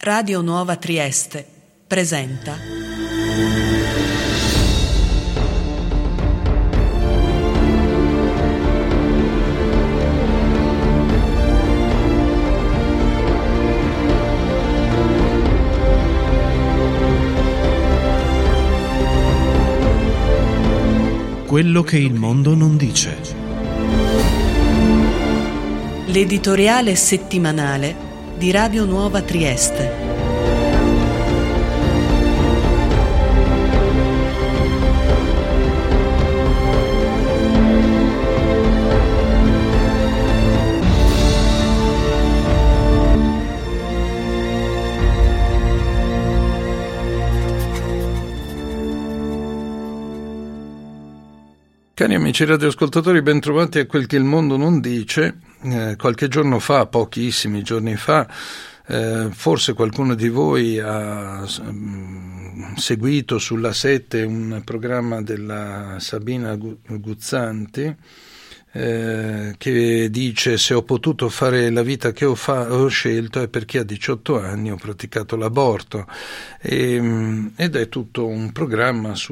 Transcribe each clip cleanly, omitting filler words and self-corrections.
Radio Nuova Trieste presenta Quello che il mondo non dice. L'editoriale settimanale di Radio Nuova Trieste. Cari amici radioascoltatori, ben trovati a Quel che il mondo non dice. Qualche giorno fa, pochissimi giorni fa, forse qualcuno di voi ha seguito sulla 7 un programma della Sabina Guzzanti che dice: se ho potuto fare la vita che ho scelto è perché a 18 anni ho praticato l'aborto, ed è tutto un programma su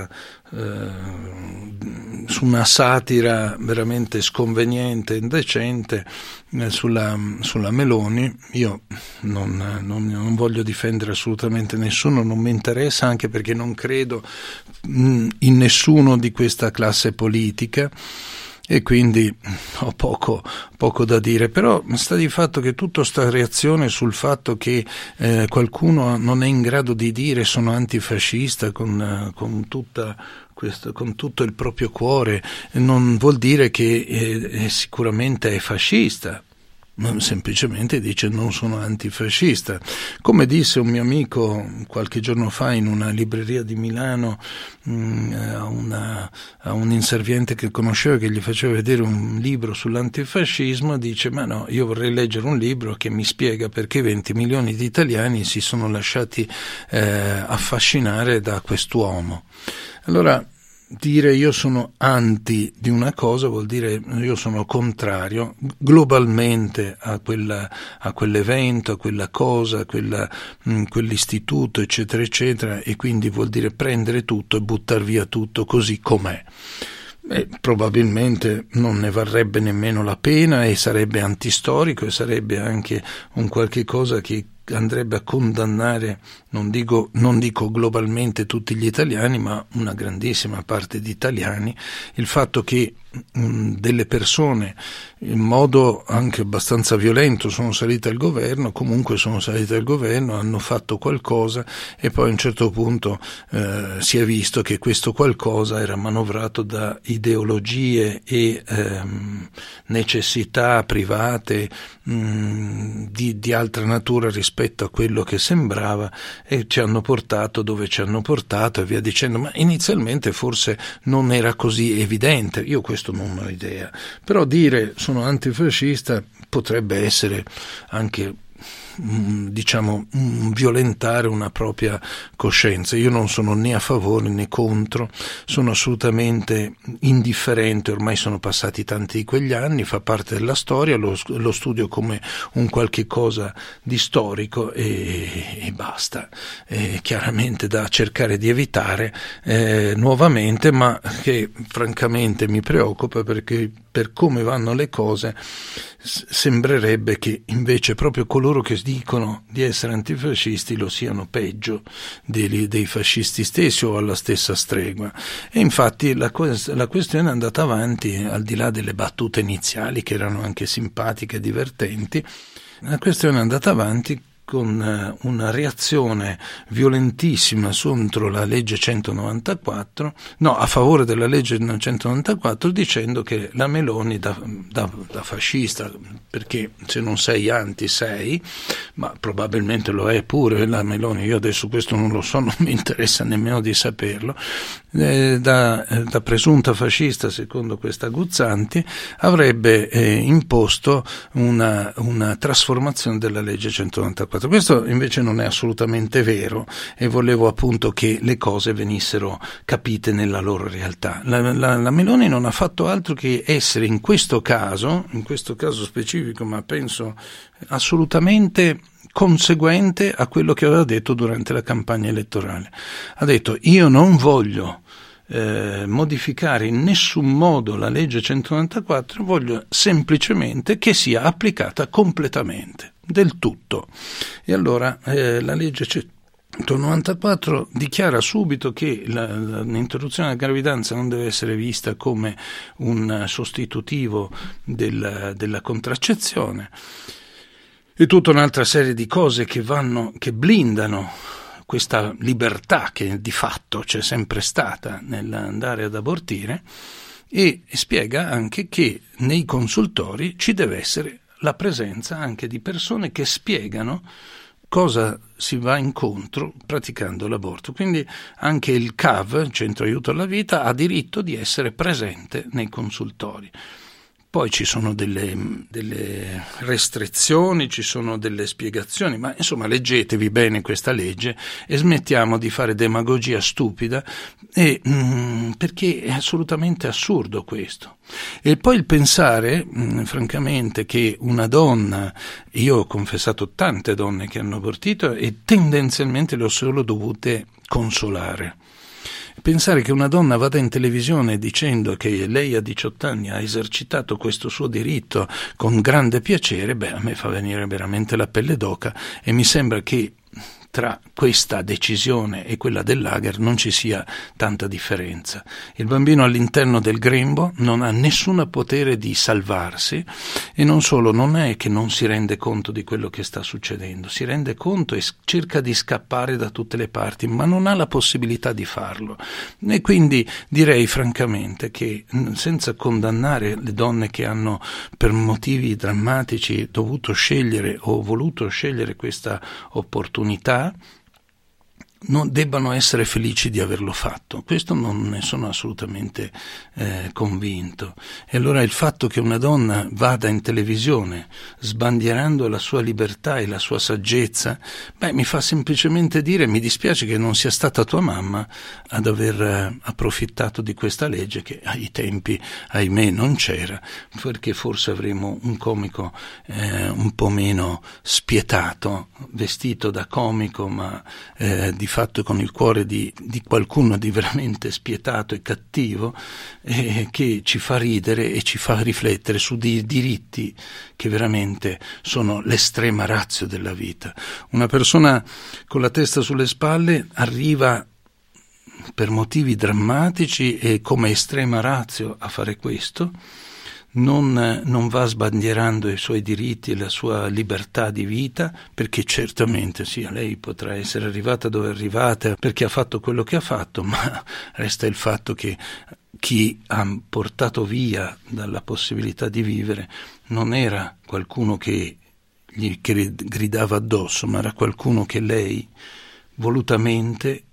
una satira veramente sconveniente, indecente sulla Meloni. Io non voglio difendere assolutamente nessuno, non mi interessa, anche perché non credo in nessuno di questa classe politica e quindi ho poco da dire. Però sta di fatto che tutta sta reazione sul fatto che qualcuno non è in grado di dire sono antifascista con tutto il proprio cuore non vuol dire che sicuramente è fascista. Semplicemente dice non sono antifascista. Come disse un mio amico qualche giorno fa in una libreria di Milano a un inserviente che conosceva, che gli faceva vedere un libro sull'antifascismo, dice: ma no, io vorrei leggere un libro che mi spiega perché 20 milioni di italiani si sono lasciati affascinare da quest'uomo. Allora, dire io sono anti di una cosa vuol dire io sono contrario globalmente a quell'evento, a quella cosa, a quell'istituto, eccetera, eccetera, e quindi vuol dire prendere tutto e buttar via tutto così com'è. Probabilmente non ne varrebbe nemmeno la pena e sarebbe antistorico e sarebbe anche un qualche cosa che andrebbe a condannare, non dico globalmente tutti gli italiani, ma una grandissima parte di italiani, il fatto che delle persone in modo anche abbastanza violento sono salite al governo, hanno fatto qualcosa e poi a un certo punto si è visto che questo qualcosa era manovrato da ideologie e necessità private di altra natura rispetto a quello che sembrava, e ci hanno portato dove ci hanno portato e via dicendo. Ma inizialmente forse non era così evidente, io questo non ho idea, però dire sono antifascista potrebbe essere anche violentare una propria coscienza. Io non sono né a favore né contro, sono assolutamente indifferente, ormai sono passati tanti di quegli anni, fa parte della storia, lo studio come un qualche cosa di storico e basta. Chiaramente da cercare di evitare nuovamente, ma che francamente mi preoccupa, perché per come vanno le cose sembrerebbe che invece proprio coloro che dicono di essere antifascisti lo siano peggio dei fascisti stessi o alla stessa stregua. E infatti la questione è andata avanti, al di là delle battute iniziali che erano anche simpatiche e divertenti. La questione è andata avanti con una reazione violentissima contro la legge 194, a favore della legge 194, dicendo che la Meloni da fascista, perché se non sei anti sei, ma probabilmente lo è pure la Meloni, io adesso questo non lo so, non mi interessa nemmeno di saperlo, da presunta fascista secondo questa Guzzanti, avrebbe imposto una trasformazione della legge 194. Questo invece non è assolutamente vero, e volevo appunto che le cose venissero capite nella loro realtà. La Meloni non ha fatto altro che essere in questo caso specifico, ma penso assolutamente conseguente a quello che aveva detto durante la campagna elettorale. Ha detto: io non voglio modificare in nessun modo la legge 194, voglio semplicemente che sia applicata completamente, del tutto. E allora la legge 194 dichiara subito che l'interruzione della gravidanza non deve essere vista come un sostitutivo della contraccezione, e tutta un'altra serie di cose che blindano questa libertà che di fatto c'è sempre stata nell'andare ad abortire, e spiega anche che nei consultori ci deve essere la presenza anche di persone che spiegano cosa si va incontro praticando l'aborto. Quindi anche il CAV, Centro Aiuto alla Vita, ha diritto di essere presente nei consultori. Poi ci sono delle restrizioni, ci sono delle spiegazioni, ma insomma leggetevi bene questa legge e smettiamo di fare demagogia stupida, perché è assolutamente assurdo questo. E poi il pensare, francamente, che una donna, io ho confessato tante donne che hanno abortito e tendenzialmente le ho solo dovute consolare. Pensare che una donna vada in televisione dicendo che lei a 18 anni ha esercitato questo suo diritto con grande piacere, a me fa venire veramente la pelle d'oca, e mi sembra che tra questa decisione e quella del lager non ci sia tanta differenza. Il bambino all'interno del grembo non ha nessun potere di salvarsi, e non solo, non è che non si rende conto di quello che sta succedendo, si rende conto e cerca di scappare da tutte le parti, ma non ha la possibilità di farlo. E quindi direi francamente che, senza condannare le donne che hanno per motivi drammatici dovuto scegliere o voluto scegliere questa opportunità, non debbano essere felici di averlo fatto. Questo non ne sono assolutamente convinto. E allora il fatto che una donna vada in televisione sbandierando la sua libertà e la sua saggezza, mi fa semplicemente dire: mi dispiace che non sia stata tua mamma ad aver approfittato di questa legge, che ai tempi, ahimè, non c'era, perché forse avremo un comico un po' meno spietato, vestito da comico, ma di fatto con il cuore di qualcuno di veramente spietato e cattivo, che ci fa ridere e ci fa riflettere su dei diritti che veramente sono l'estrema ratio della vita. Una persona con la testa sulle spalle arriva per motivi drammatici e come estrema ratio a fare questo, non va sbandierando i suoi diritti e la sua libertà di vita, perché certamente sì, lei potrà essere arrivata dove è arrivata perché ha fatto quello che ha fatto, ma resta il fatto che chi ha portato via dalla possibilità di vivere non era qualcuno che gli gridava addosso, ma era qualcuno che lei volutamente,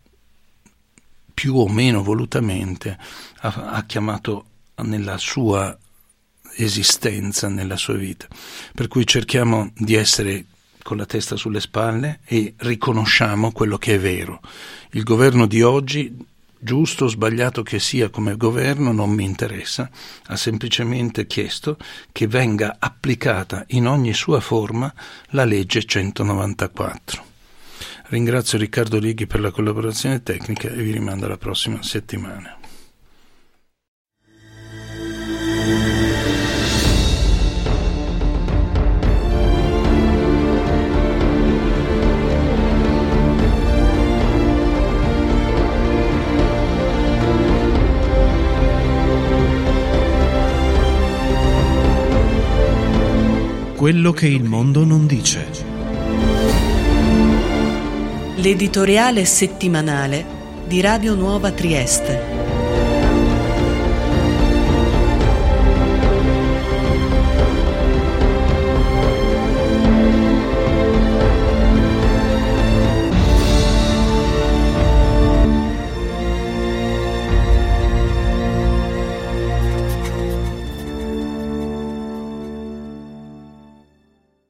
più o meno volutamente, ha chiamato nella sua esistenza, nella sua vita. Per cui cerchiamo di essere con la testa sulle spalle e riconosciamo quello che è vero. Il governo di oggi, giusto o sbagliato che sia come governo, non mi interessa, ha semplicemente chiesto che venga applicata in ogni sua forma la legge 194. Ringrazio Riccardo Righi per la collaborazione tecnica e vi rimando alla prossima settimana. Quello che il mondo non dice. L'editoriale settimanale di Radio Nuova Trieste.